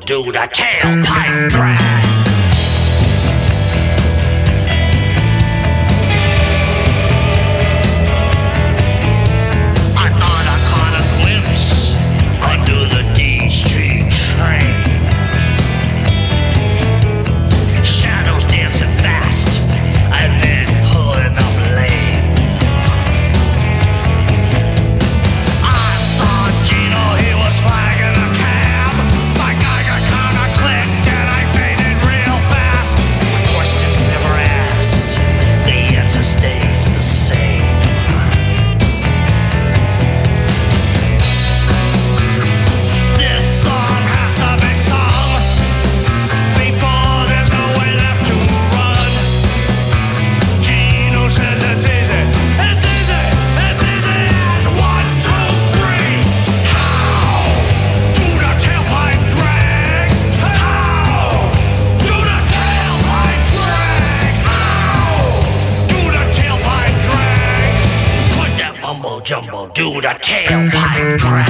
do the tailpipe drag. Jumbo, do the tailpipe drag.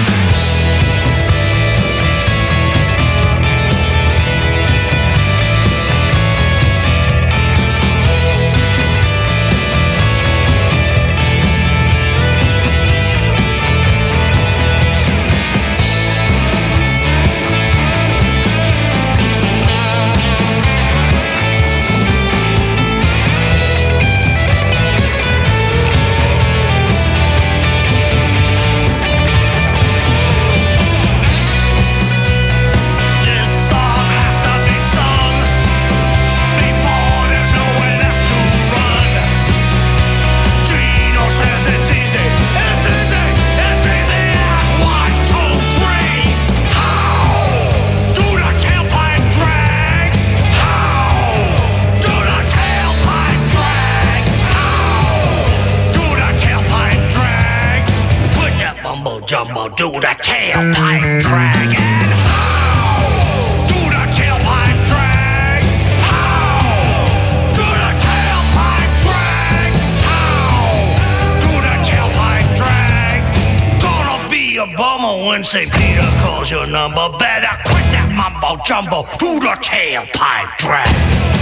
Jumbo, do the tailpipe drag. And how? Do the tailpipe drag. How? Do the tailpipe drag. How? Do the tailpipe drag. Gonna be a bummer when St. Peter calls your number. Better quit that mumbo jumbo. Do the tailpipe drag.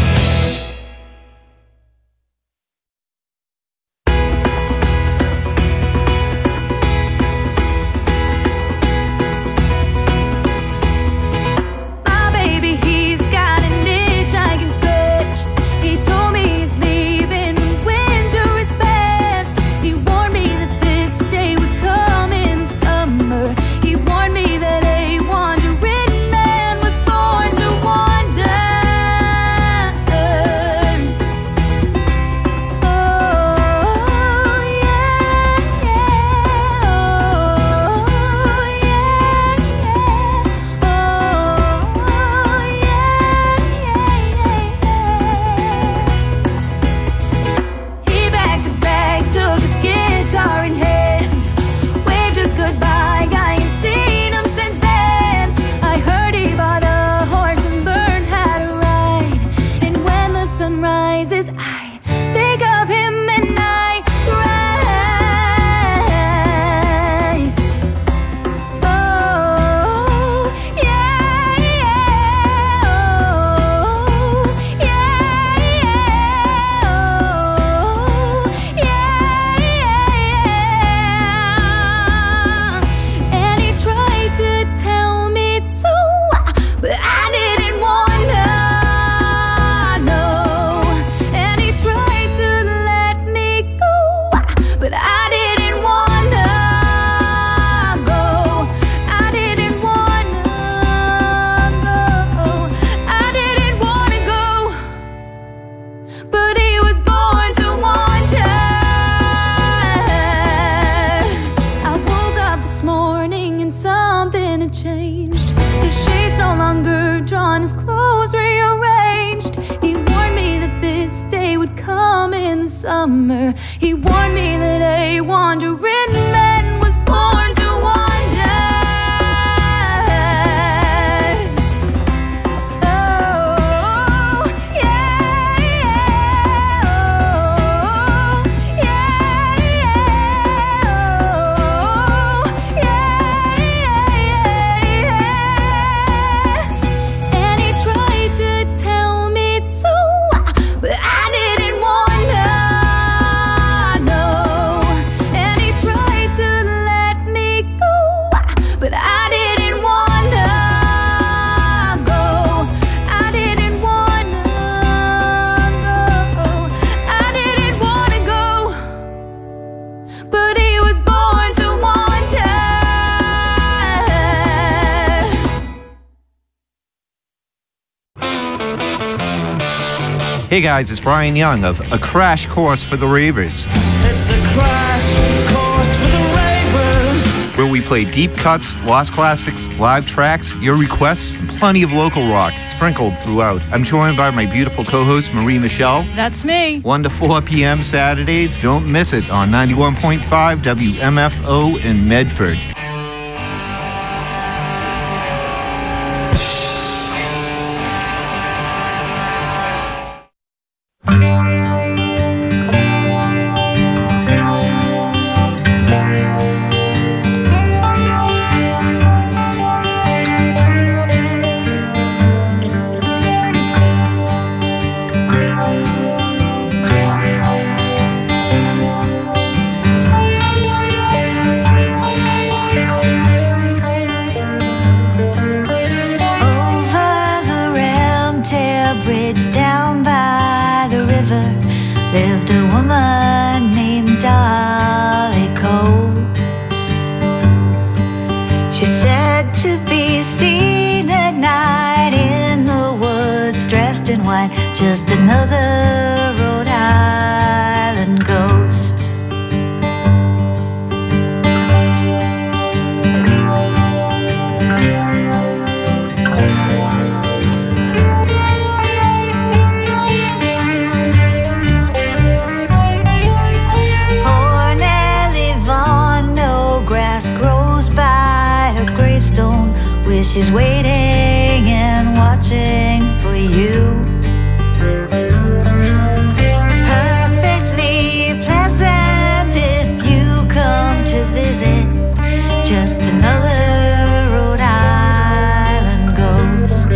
Summer, he warned me that a wandering man was born to wander. Oh, yeah, yeah, oh, yeah, yeah, oh, yeah, yeah, yeah. but he was born to wander. Hey guys, it's Brian Young of A Crash Course for the Ravers. It's a crash course for the ravers. Where we play deep cuts, lost classics, live tracks, your requests, and plenty of local rock sprinkled throughout. I'm joined by my beautiful co-host, Marie Michelle. That's me. 1 to 4 p.m. Saturdays. Don't miss it on 91.5 WMFO in Medford. Lived a woman named Dolly Cole. She said to be seen at night in the woods, dressed in white, just another Rhode Island ghost. She's waiting and watching for you. Perfectly pleasant if you come to visit. Just another Rhode Island ghost.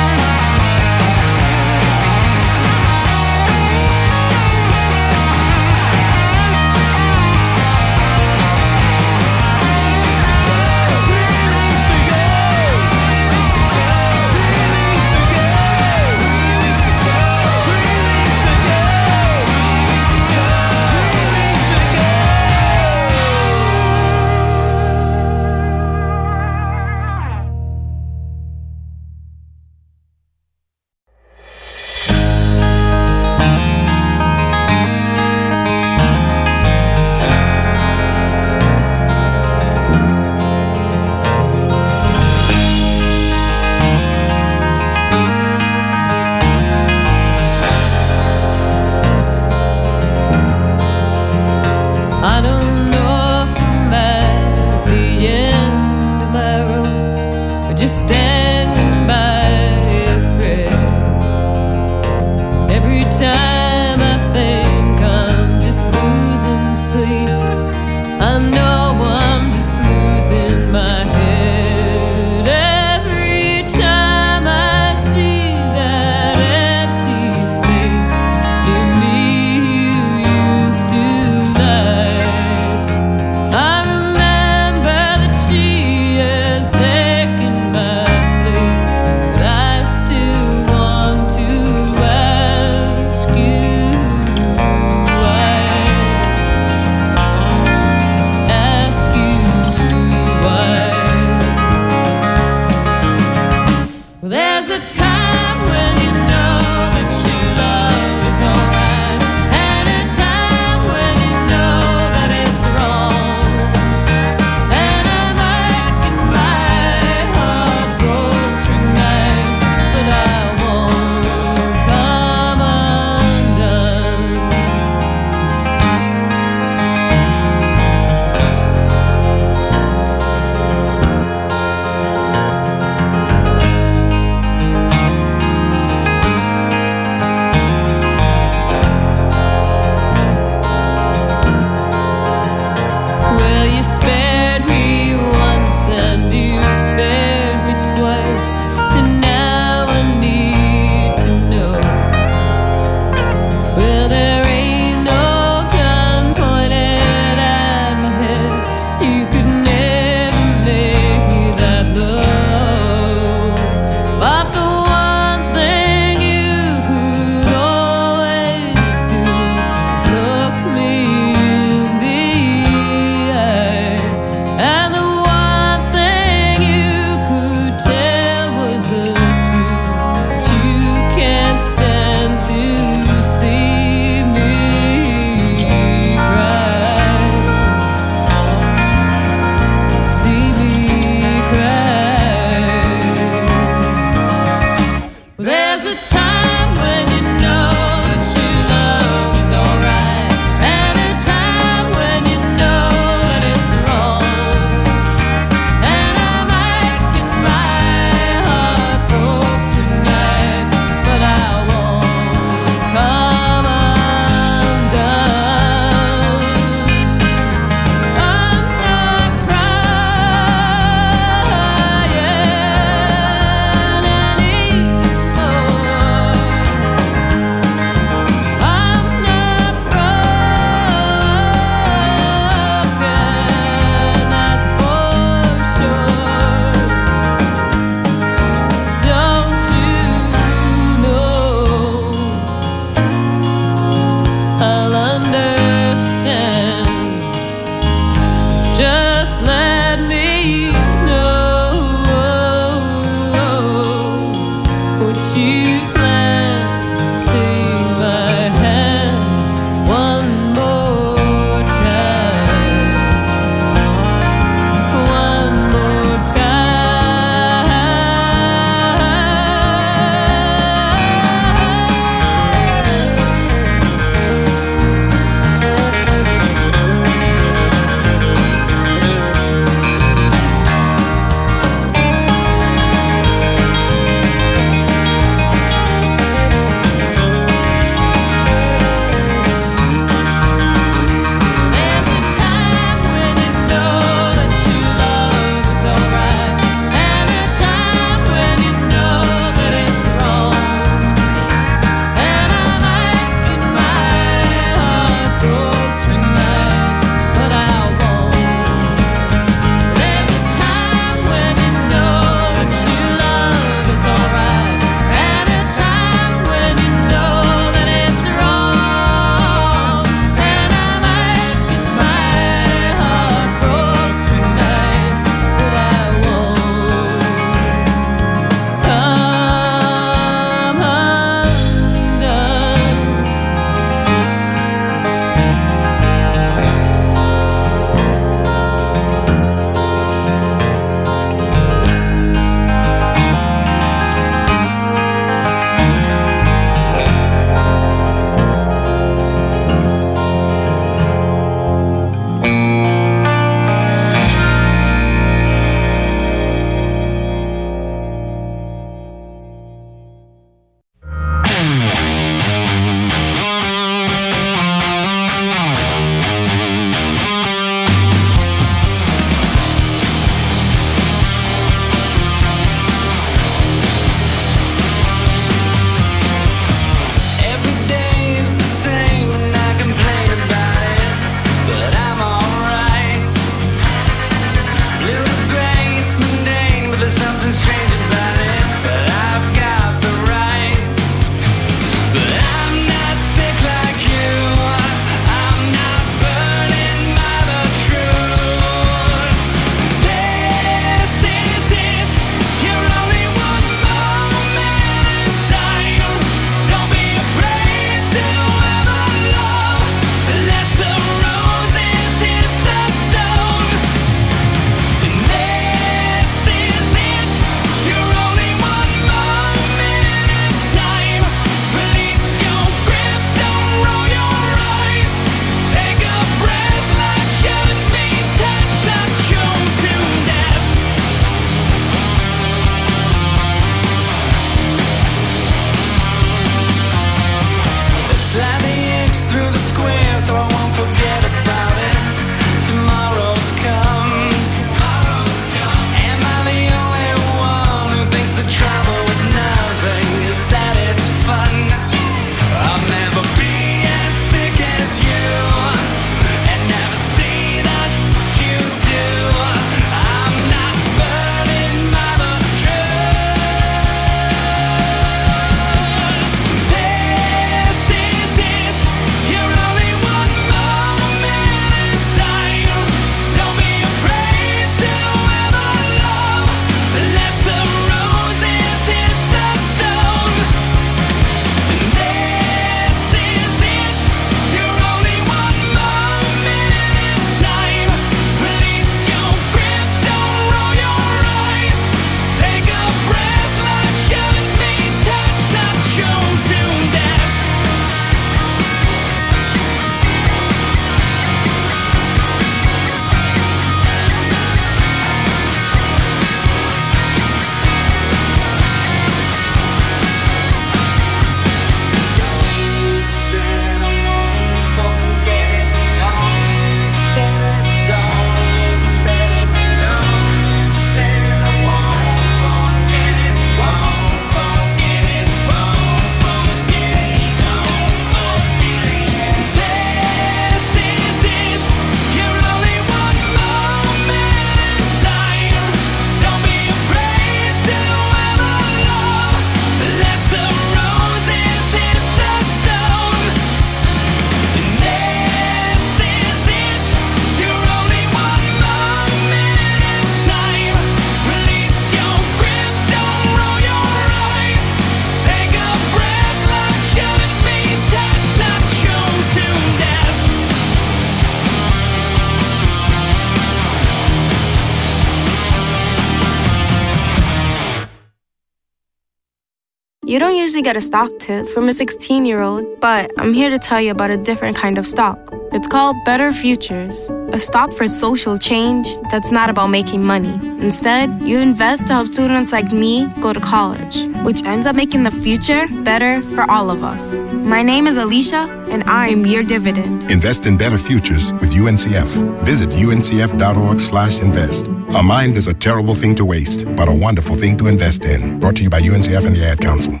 You don't usually get a stock tip from a 16-year-old, but I'm here to tell you about a different kind of stock. It's called Better Futures, a stock for social change that's not about making money. Instead, you invest to help students like me go to college, which ends up making the future better for all of us. My name is Alicia, and I'm your dividend. Invest in better futures with UNCF. Visit uncf.org/invest. A mind is a terrible thing to waste, but a wonderful thing to invest in. Brought to you by UNCF and the Ad Council.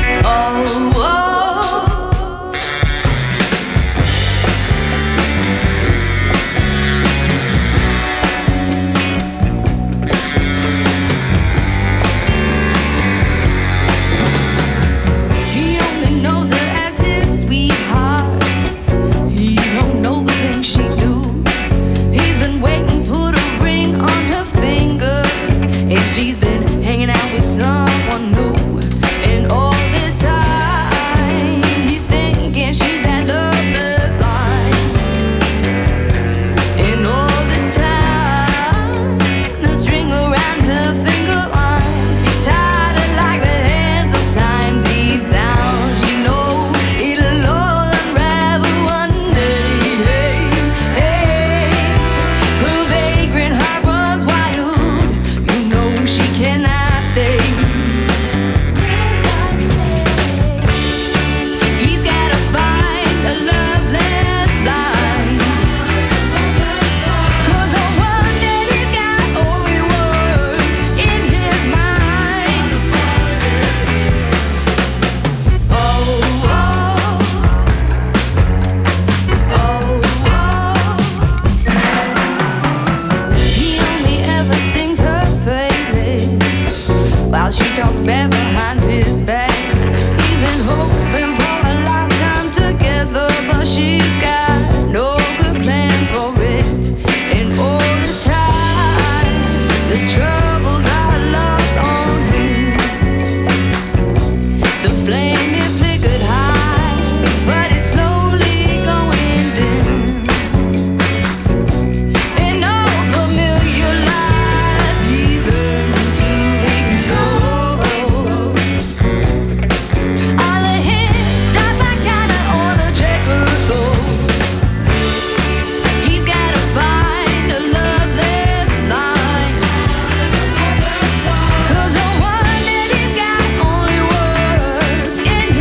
In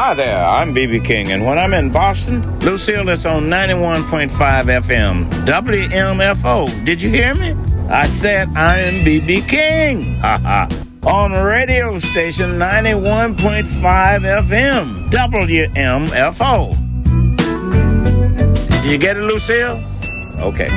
Hi there, I'm B.B. King, and when I'm in Boston, Lucille is on 91.5 FM, WMFO. Did you hear me? I said I am B.B. King. On radio station 91.5 FM, WMFO. Did you get it, Lucille? Okay.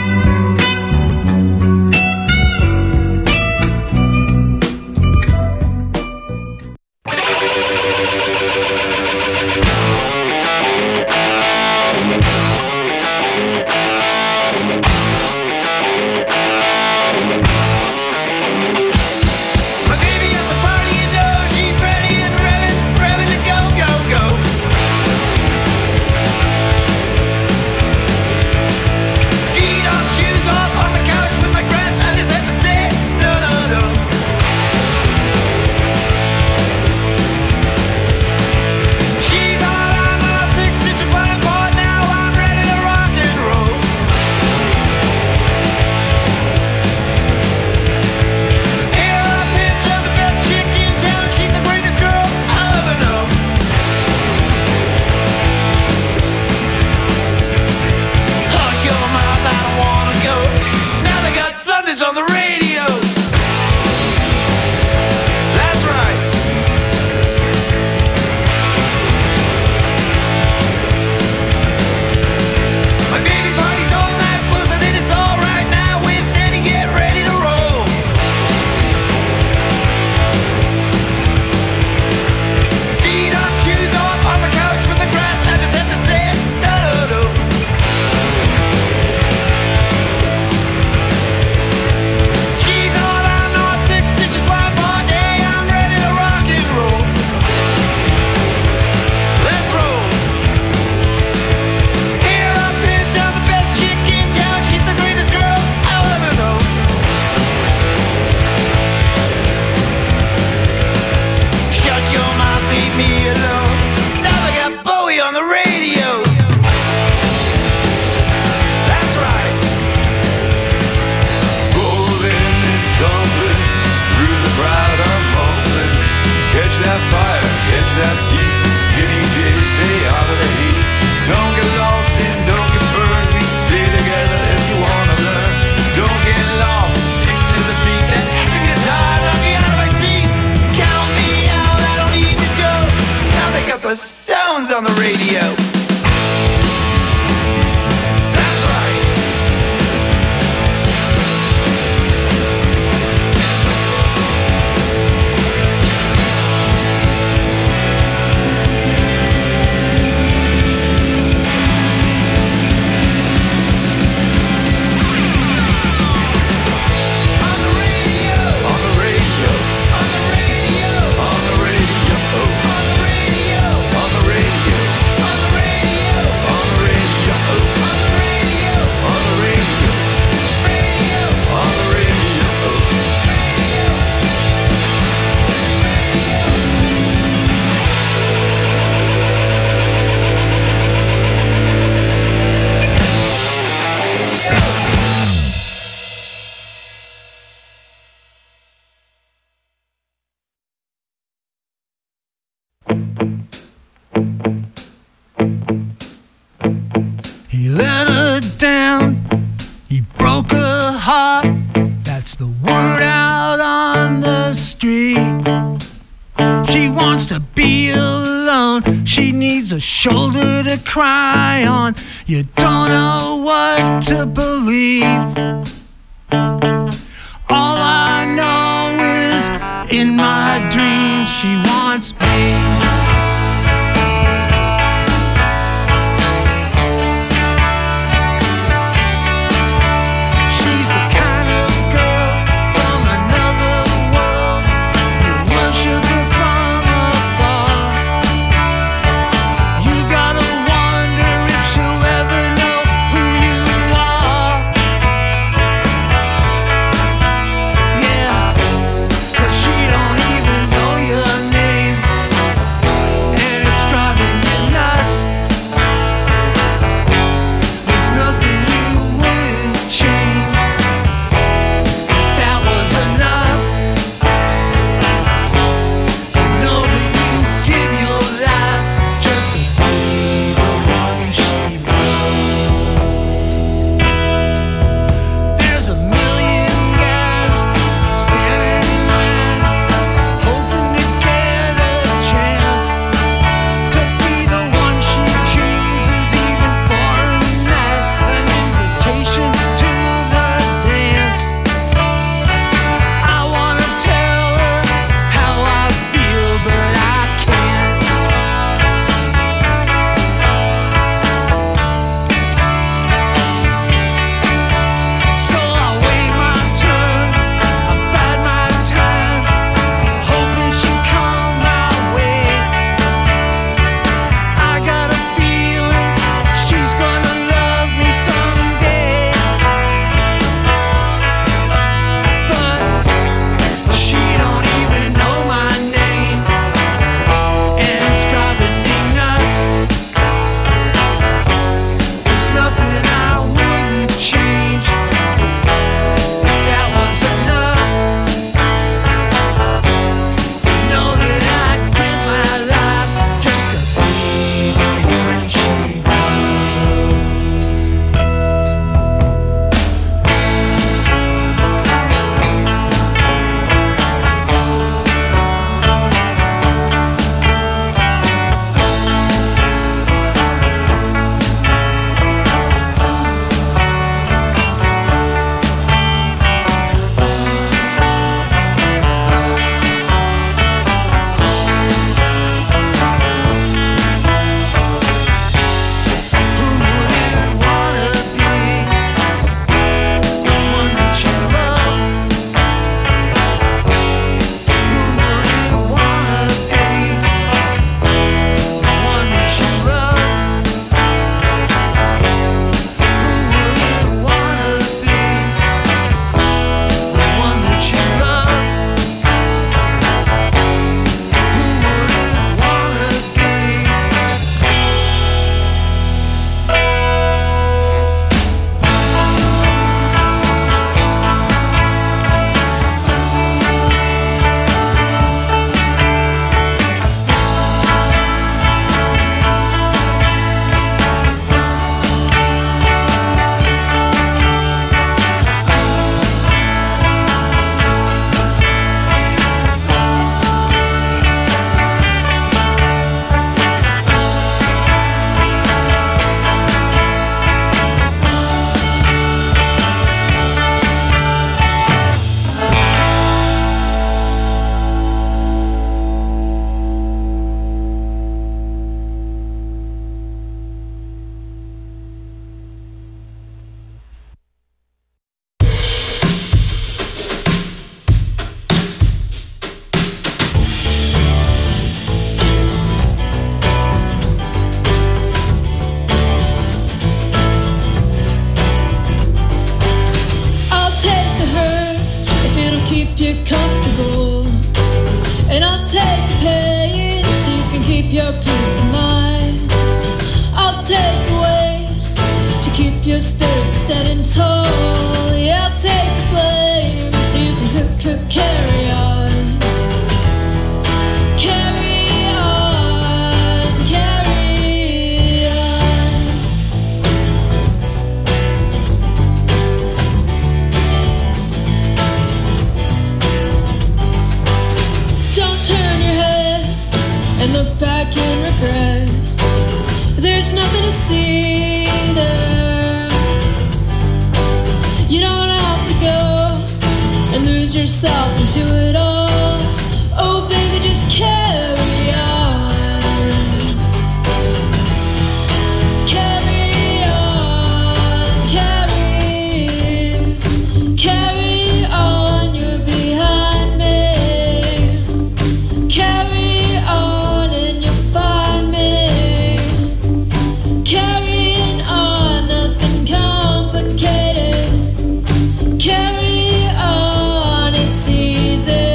He let her down, he broke her heart. That's the word out on the street. She wants to be alone, she needs a shoulder to cry on. You don't know what to believe. All I know is in my dreams she wants me. She don't even know your name. keep your peace of mind. I'll take away to keep your spirit standing tall. Yeah, I'll take the blame so you can carry on. Carry on, carry on. Don't turn your head and look back in regret. There's nothing to see there. You don't have to go and lose yourself into it all. Oh baby, just carry on. Carry on, carry on, you're behind me. Carry on and you'll find me. Carrying on, nothing complicated. Carry on, it's easy.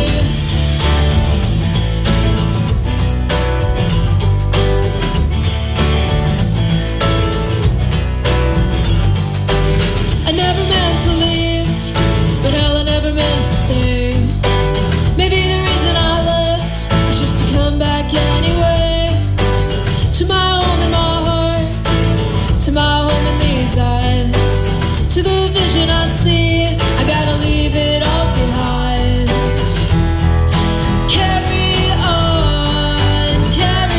I never meant to leave, but hell, I never meant to stay. Maybe the reason I left was just to come back anyway. To my home in my heart, to my home in these eyes, to the vision I see, I gotta leave it all behind. Carry on,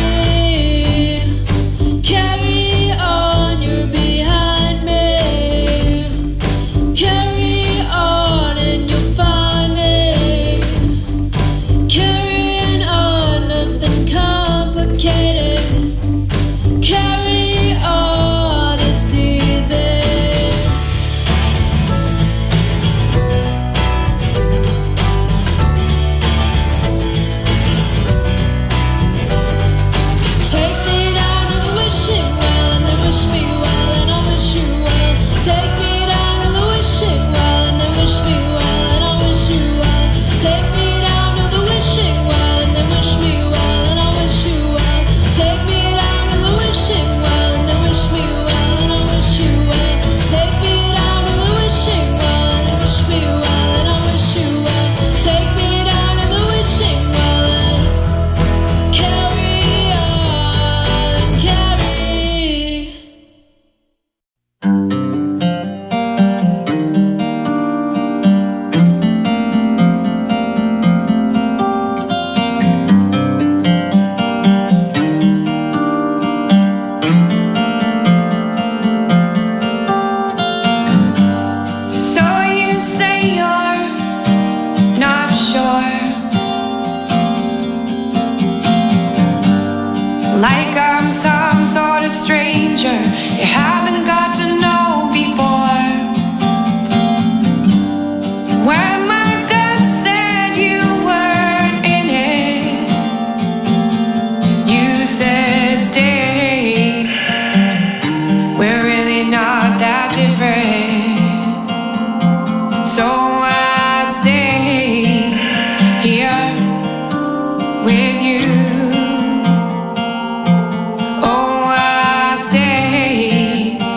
carry on, you're behind me. Carry on and you'll find me. Carrying on, nothing complicated. Carry on, it's easy. Take me down to the wishing well and then wish me well and I'll wish you well. Take me down to the wishing well and then wish me well and I'll wish you well. Take me down to the wishing well and then wish me well and I'll wish you well. Take me down to the wishing well and then wish me well and I'll wish you well. Take me down to the wishing well and then wish me well and I'll wish you well. Take me down to the wishing well and carry on, carry. So you say you're not sure, like I'm some sort of stranger you haven't got to know before. When my gut said you weren't in it, you said stay. We're really not that different. So I stay here with you. Oh, I stay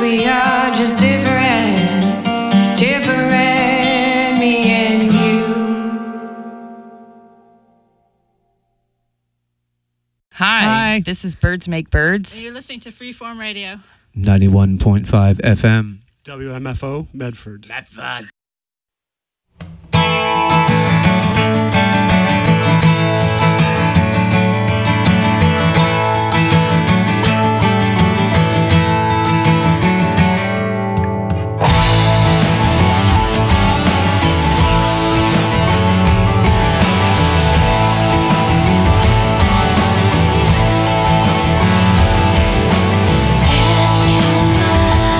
we are just different, different, me and you. Hi, this is Birds Make Birds. And you're listening to Freeform Radio. 91.5 FM. WMFO, Medford. Medford.